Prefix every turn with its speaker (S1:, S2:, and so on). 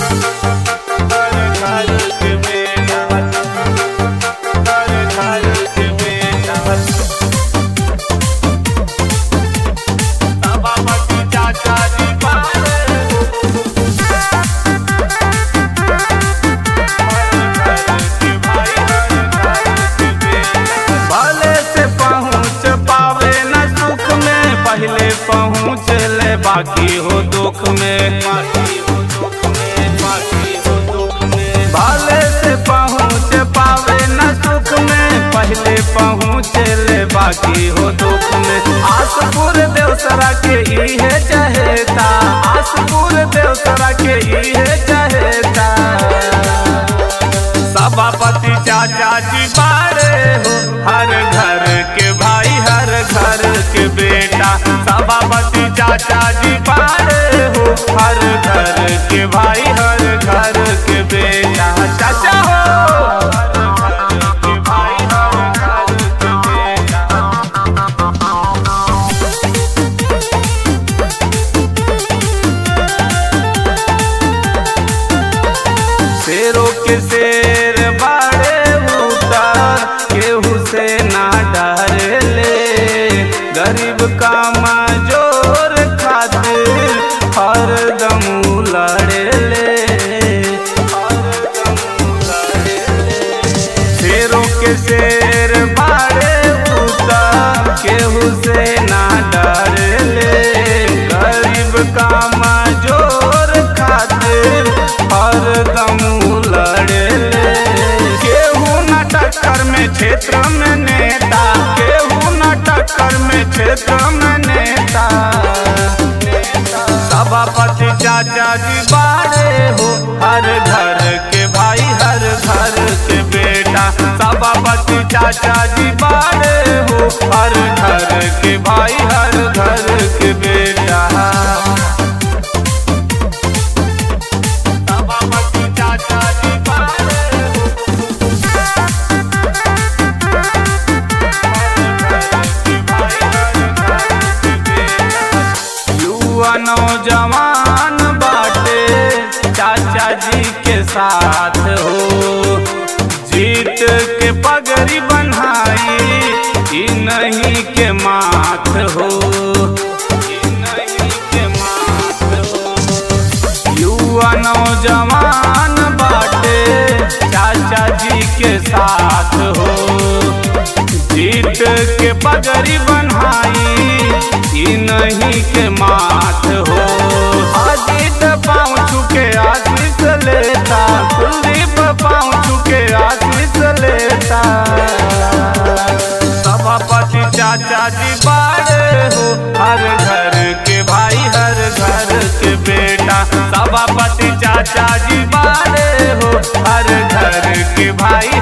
S1: पहुँच ले बाकी हो दुख में, भले से पहुँच पावे न सुख में, पहले पहुँच ले बाकी हो दुख में। आसपुर देवसरा के इहे चहेता, आसपुर देवसरा के इहे चहेता। सभापति चाचा जी बारे हो, हर घर के भाई हर घर के बेटा। सभापति चाचा जी बारे हो, हर घर के भाई हर घर के बेटा। चाचा हो हर घर के भाई हर घर के बेटा। शेरों के शेर बाड़े उतार, केहू से ना डरे ले। गरीब का मजोर खातिर हरदम लड़े ले, शेरों के शेर बाड़े उतार, केहू से ना डरे ले। गरीब का मजोर खातिर हरदम लड़े ले। केहू न टक्कर में क्षेत्र में नेता, केहू न टक्कर में क्षेत्र में नेता। सभापति चाचा जी बाड़े हो, हर घर के भाई हर घर के बेटा। सभापति चाचा जी बाड़े हो, हर घर के भाई हर घर के बेटा। नौजवान बाटे चाचा जी के साथ हो, जीत के पगड़ी बन्हाई ई नहीं के माथ हो, ई नहीं के माथ हो। युवा नौजवान बाटे चाचा जी के साथ हो, जीत के पगड़ी बन्हाई ई नहीं के माथ हो। अजीत पाँव छुके आशीष लेता, कुलदीप पाँव छुके आशीष लेता। सभापति चाचा जी बाड़े हो, हर घर के भाई हर घर के बेटा। सभापति चाचा जी बाड़े हो, हर घर के भाई